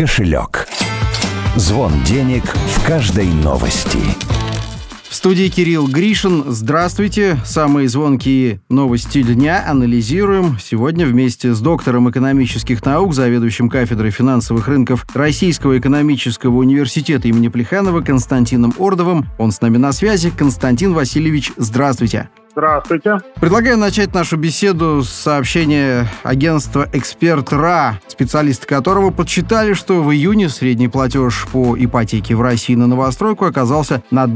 кошелек. Звон денег в каждой новости. В студии Кирилл Гришин. Здравствуйте. Самые звонкие новости дня анализируем сегодня вместе с доктором экономических наук, заведующим кафедрой финансовых рынков Российского экономического университета имени Плеханова Константином Ордовым. Он с нами на связи. Константин Васильевич, здравствуйте. Здравствуйте. Предлагаю начать нашу беседу с сообщения агентства «Эксперт.ра», специалисты которого подсчитали, что в июне средний платеж по ипотеке в России на новостройку оказался на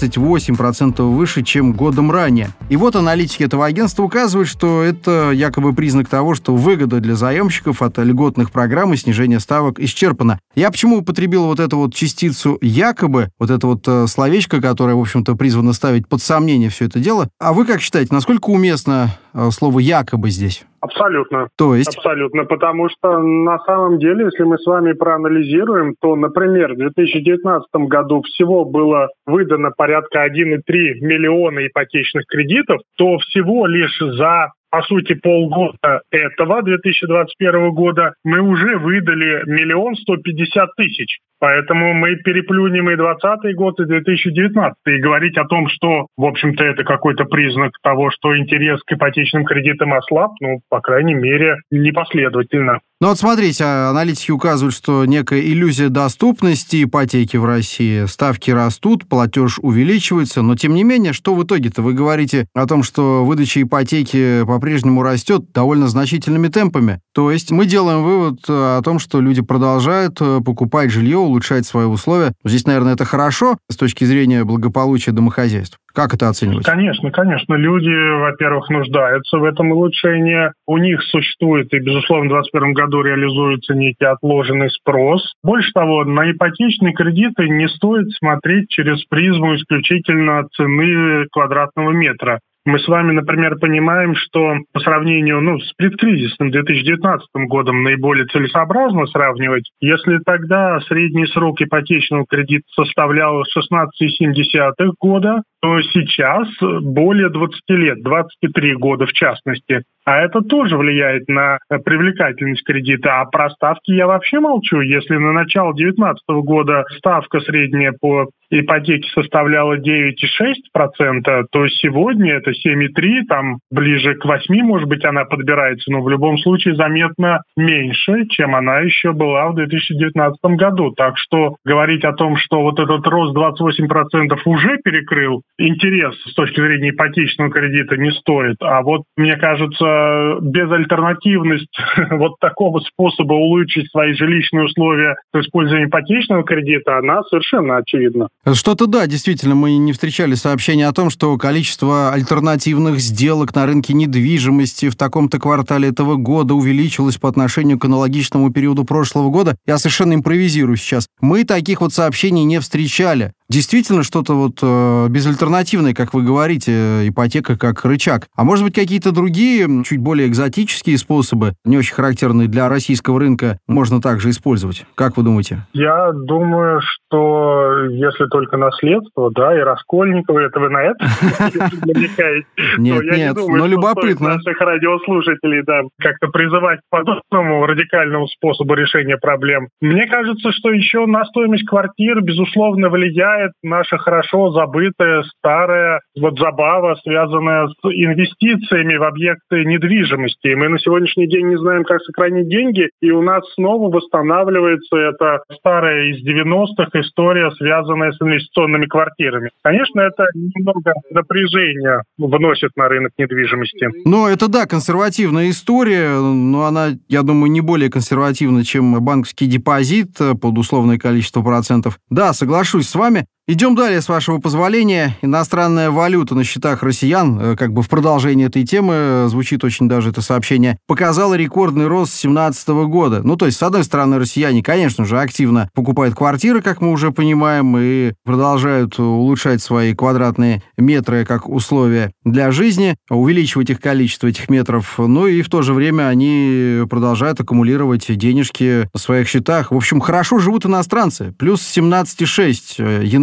28% выше, чем годом ранее. И вот аналитики этого агентства указывают, что это якобы признак того, что выгода для заемщиков от льготных программ и снижения ставок исчерпана. Я почему употребил вот эту вот частицу «якобы», вот это вот словечко, которое, в общем-то, призвано ставить под сомнение все это дело. А вы как считаете, насколько уместно слово «якобы» здесь? Абсолютно. То есть? Абсолютно, потому что на самом деле, если мы с вами проанализируем, то, например, в 2019 году всего было выдано порядка 1,3 миллиона ипотечных кредитов, то всего лишь за, по сути, полгода этого, 2021 года, мы уже выдали 1 150 000. Поэтому мы переплюнем и 2020 год, и 2019. И говорить о том, что, в общем-то, это какой-то признак того, что интерес к ипотечным кредитам ослаб, по крайней мере, непоследовательно. Ну вот смотрите, аналитики указывают, что некая иллюзия доступности ипотеки в России. Ставки растут, платеж увеличивается, но тем не менее, что в итоге-то? Вы говорите о том, что выдача ипотеки по-прежнему растет довольно значительными темпами. То есть мы делаем вывод о том, что люди продолжают покупать жилье, улучшать свои условия. Здесь, наверное, это хорошо с точки зрения благополучия домохозяйств. Как это оценивать? Конечно. Люди, во-первых, нуждаются в этом улучшении. У них существует, и, безусловно, в 2021 году реализуется некий отложенный спрос. Больше того, на ипотечные кредиты не стоит смотреть через призму исключительно цены квадратного метра. Мы с вами, например, понимаем, что по сравнению с предкризисным 2019 годом наиболее целесообразно сравнивать. Если тогда средний срок ипотечного кредита составлял 16,7 года, то сейчас более 20 лет, 23 года в частности. А это тоже влияет на привлекательность кредита. А про ставки я вообще молчу. Если на начало 2019 года ставка средняя по ипотеке составляла 9,6%, то сегодня это 7,3%, там ближе к 8%, может быть, она подбирается, но в любом случае заметно меньше, чем она еще была в 2019 году. Так что говорить о том, что вот этот рост 28% уже перекрыл интерес с точки зрения ипотечного кредита, не стоит. А вот, мне кажется, безальтернативность вот такого способа улучшить свои жилищные условия с использованием ипотечного кредита, она совершенно очевидна. Что-то да, действительно, мы не встречали сообщения о том, что количество альтернативных сделок на рынке недвижимости в таком-то квартале этого года увеличилось по отношению к аналогичному периоду прошлого года. Я совершенно импровизирую сейчас. Мы таких вот сообщений не встречали. Действительно, что-то вот безальтернативное, как вы говорите, ипотека как рычаг. А может быть, какие-то другие, чуть более экзотические способы, не очень характерные для российского рынка, можно также использовать? Как вы думаете? Я думаю, что если только наследство, и Раскольникова, это вы на это намекаете? Нет, но любопытно. Наших радиослушателей, как-то призывать к подобному радикальному способу решения проблем. Мне кажется, что еще на стоимость квартир, безусловно, влияет наша хорошо забытая старая забава, связанная с инвестициями в объекты недвижимости. И мы на сегодняшний день не знаем, как сохранить деньги, и у нас снова восстанавливается эта старая из 90-х история, связанная с инвестиционными квартирами. Конечно, это немного напряжения вносит на рынок недвижимости. Это консервативная история, но она, я думаю, не более консервативна, чем банковский депозит под условное количество процентов. Да, соглашусь с вами. Идем далее, с вашего позволения. Иностранная валюта на счетах россиян, как бы в продолжение этой темы, звучит очень даже это сообщение, показала рекордный рост с 2017 года. То есть, с одной стороны, россияне, конечно же, активно покупают квартиры, как мы уже понимаем, и продолжают улучшать свои квадратные метры как условия для жизни, увеличивать их количество этих метров, и в то же время они продолжают аккумулировать денежки на своих счетах. В общем, хорошо живут иностранцы. Плюс 17,6 января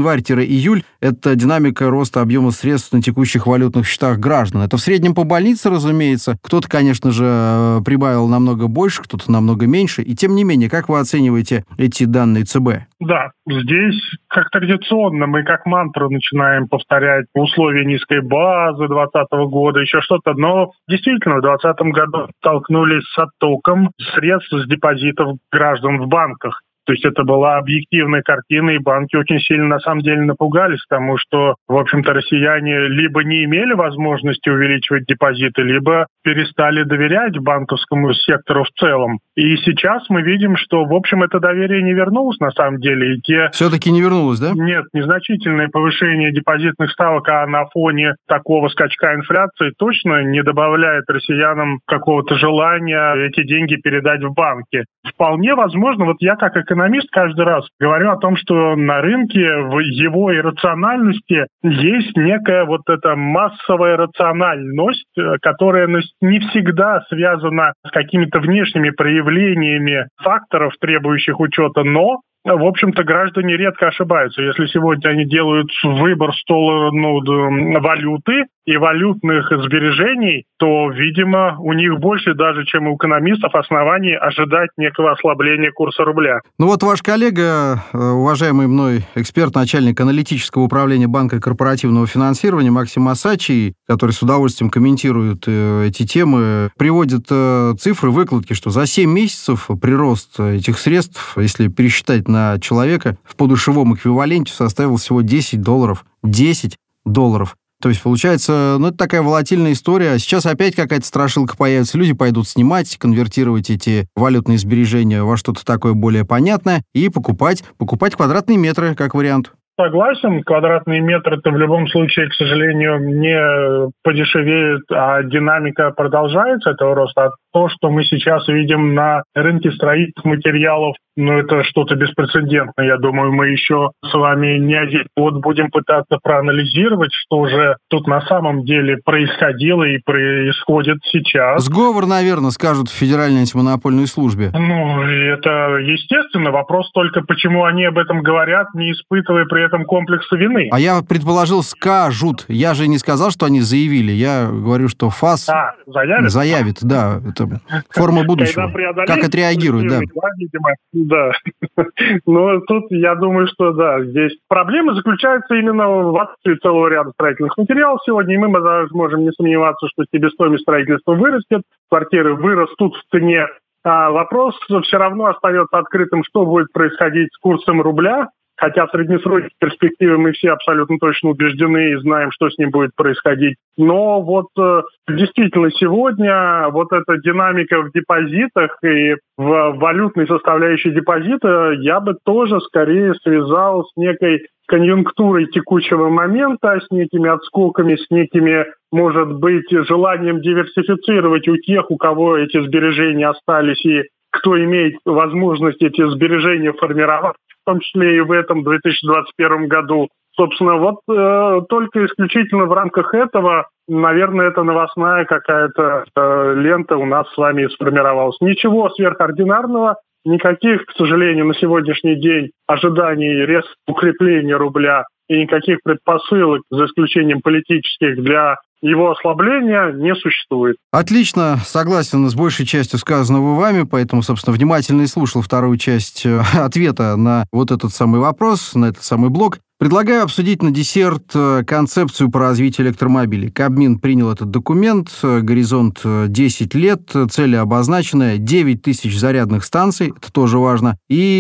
январь-июль – это динамика роста объема средств на текущих валютных счетах граждан. Это в среднем по больнице, разумеется. Кто-то, конечно же, прибавил намного больше, кто-то намного меньше. И тем не менее, как вы оцениваете эти данные ЦБ? Да, здесь, как традиционно, мы как мантру начинаем повторять условия низкой базы 2020 года, еще что-то. Но действительно, в 2020 году столкнулись с оттоком средств с депозитов граждан в банках. То есть это была объективная картина, и банки очень сильно, на самом деле, напугались тому, что, в общем-то, россияне либо не имели возможности увеличивать депозиты, либо перестали доверять банковскому сектору в целом. И сейчас мы видим, что, в общем, это доверие не вернулось, на самом деле. И Все-таки не вернулось, да? Нет, незначительное повышение депозитных ставок, а на фоне такого скачка инфляции точно не добавляет россиянам какого-то желания эти деньги передать в банки. Вполне возможно, вот я как экономист каждый раз говорю о том, что на рынке в его иррациональности есть некая вот эта массовая рациональность, которая не всегда связана с какими-то внешними проявлениями факторов, требующих учета, но в общем-то, граждане редко ошибаются. Если сегодня они делают выбор в сторону валюты и валютных сбережений, то, видимо, у них больше даже, чем у экономистов, оснований ожидать некого ослабления курса рубля. Ну вот ваш коллега, уважаемый мной эксперт, начальник аналитического управления Банка корпоративного финансирования Максим Осадчий, который с удовольствием комментирует эти темы, приводит цифры, выкладки, что за 7 месяцев прирост этих средств, если пересчитать на человека, в подушевом эквиваленте составил всего $10. $10. То есть, получается, это такая волатильная история. Сейчас опять какая-то страшилка появится. Люди пойдут снимать, конвертировать эти валютные сбережения во что-то такое более понятное и покупать квадратные метры, как вариант. Согласен, квадратные метры-то в любом случае, к сожалению, не подешевеют, а динамика продолжается этого роста. А то, что мы сейчас видим на рынке строительных материалов, это что-то беспрецедентное. Я думаю, мы еще с вами не один год будем пытаться проанализировать, что же тут на самом деле происходило и происходит сейчас. Сговор, наверное, скажут в Федеральной антимонопольной службе. Это естественно. Вопрос только, почему они об этом говорят, не испытывая при этом комплекса вины. А я предположил, скажут. Я же не сказал, что они заявили. Я говорю, что ФАС заявит, да. Это форма будущего. Как отреагирует, да. Да. Но тут я думаю, что да, здесь проблема заключается именно в отсутствии целого ряда строительных материалов сегодня, и мы можем не сомневаться, что себестоимость строительства вырастет, квартиры вырастут в цене. А вопрос все равно остается открытым, что будет происходить с курсом рубля. Хотя в среднесрочной перспективе мы все абсолютно точно убеждены и знаем, что с ним будет происходить. Но действительно сегодня эта динамика в депозитах и в валютной составляющей депозита я бы тоже скорее связал с некой конъюнктурой текущего момента, с некими отскоками, с некими, может быть, желанием диверсифицировать у тех, у кого эти сбережения остались и кто имеет возможность эти сбережения формировать, в том числе и в этом 2021 году. Собственно, только исключительно в рамках этого, наверное, это новостная какая-то лента у нас с вами сформировалась. Ничего сверхординарного, никаких, к сожалению, на сегодняшний день ожиданий резкого укрепления рубля и никаких предпосылок, за исключением политических, для его ослабления не существует. Отлично, согласен с большей частью сказанного вами, поэтому, собственно, внимательно и слушал вторую часть ответа на этот самый вопрос, на этот самый блок. Предлагаю обсудить на десерт концепцию по развитию электромобилей. Кабмин принял этот документ, горизонт 10 лет, цели обозначены, 9 тысяч зарядных станций, это тоже важно,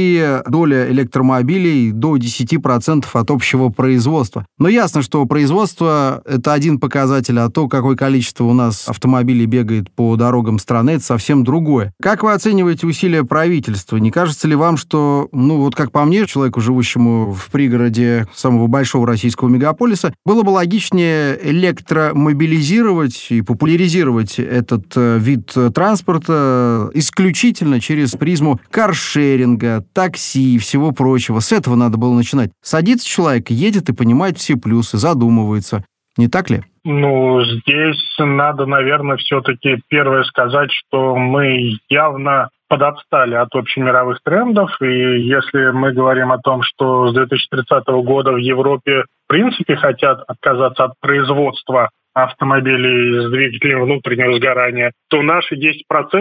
и доля электромобилей до 10% от общего производства. Но ясно, что производство – это один показатель, а то, какое количество у нас автомобилей бегает по дорогам страны, это совсем другое. Как вы оцениваете усилия правительства? Не кажется ли вам, что, как по мне, человеку, живущему в пригороде самого большого российского мегаполиса, было бы логичнее электромобилизировать и популяризировать этот вид транспорта исключительно через призму каршеринга, такси и всего прочего. С этого надо было начинать. Садится человек, едет и понимает все плюсы, задумывается. Не так ли? Здесь надо, наверное, все-таки первое сказать, что мы явно подотстали от общемировых трендов. И если мы говорим о том, что с 2030 года в Европе в принципе хотят отказаться от производства автомобилей с двигателем внутреннего сгорания, то наши 10%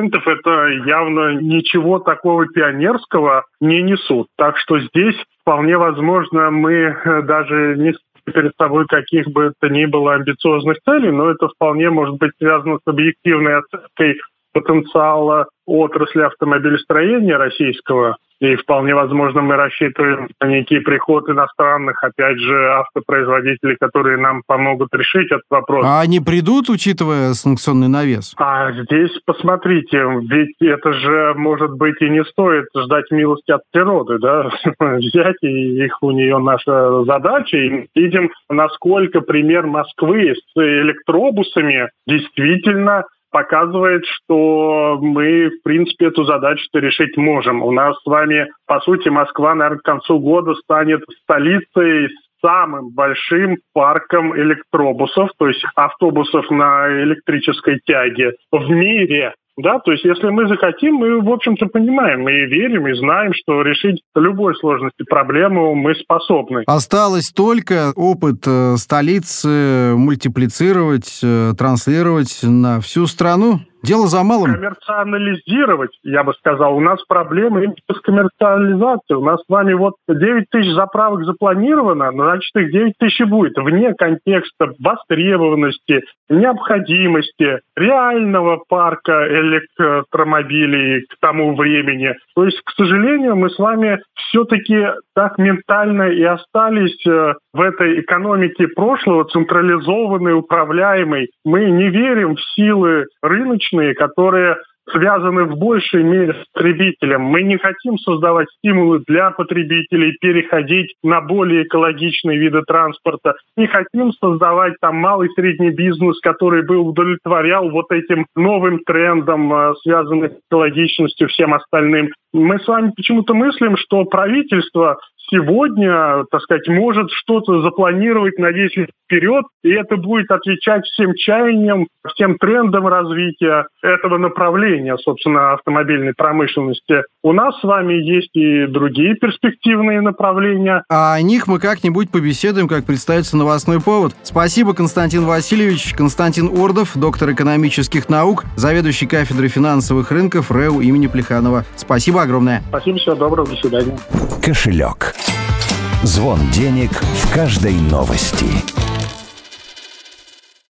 это явно ничего такого пионерского не несут. Так что здесь вполне возможно мы даже не перед собой каких бы то ни было амбициозных целей, но это вполне может быть связано с объективной оценкой потенциала отрасли автомобилестроения российского. И вполне возможно мы рассчитываем на некий приход иностранных, опять же, автопроизводителей, которые нам помогут решить этот вопрос. А они придут, учитывая санкционный навес? А здесь посмотрите, ведь это же, может быть, и не стоит ждать милости от природы, да, взять, и их у нее наша задача. И мы видим, насколько пример Москвы с электробусами действительно показывает, что мы, в принципе, эту задачу-то решить можем. У нас с вами, по сути, Москва, наверное, к концу года станет столицей с самым большим парком электробусов, то есть автобусов на электрической тяге в мире. Да, то есть если мы захотим, мы, в общем-то, понимаем, мы и верим, и знаем, что решить любой сложности проблему мы способны. Осталось только опыт столицы мультиплицировать, транслировать на всю страну. Дело за малым. Коммерциализировать, я бы сказал. У нас проблемы именно с коммерциализацией. У нас с вами 9 тысяч заправок запланировано, значит, их 9 тысяч будет. Вне контекста востребованности, необходимости, реального парка электромобилей к тому времени. То есть, к сожалению, мы с вами все-таки так ментально и остались в этой экономике прошлого, централизованной, управляемой. Мы не верим в силы рыночные, которые связаны в большей мере с потребителем. Мы не хотим создавать стимулы для потребителей переходить на более экологичные виды транспорта. Не хотим создавать там малый и средний бизнес, который бы удовлетворял этим новым трендам, связанным с экологичностью, всем остальным. Мы с вами почему-то мыслим, что правительство сегодня, так сказать, может что-то запланировать на 10 лет вперед, и это будет отвечать всем чаяниям, всем трендам развития этого направления, собственно, автомобильной промышленности. У нас с вами есть и другие перспективные направления. А о них мы как-нибудь побеседуем, как представится новостной повод. Спасибо, Константин Васильевич. Константин Ордов, доктор экономических наук, заведующий кафедрой финансовых рынков РЭУ имени Плеханова. Спасибо огромное. Спасибо, всего доброго, до свидания. Кошелек. Звон денег в каждой новости.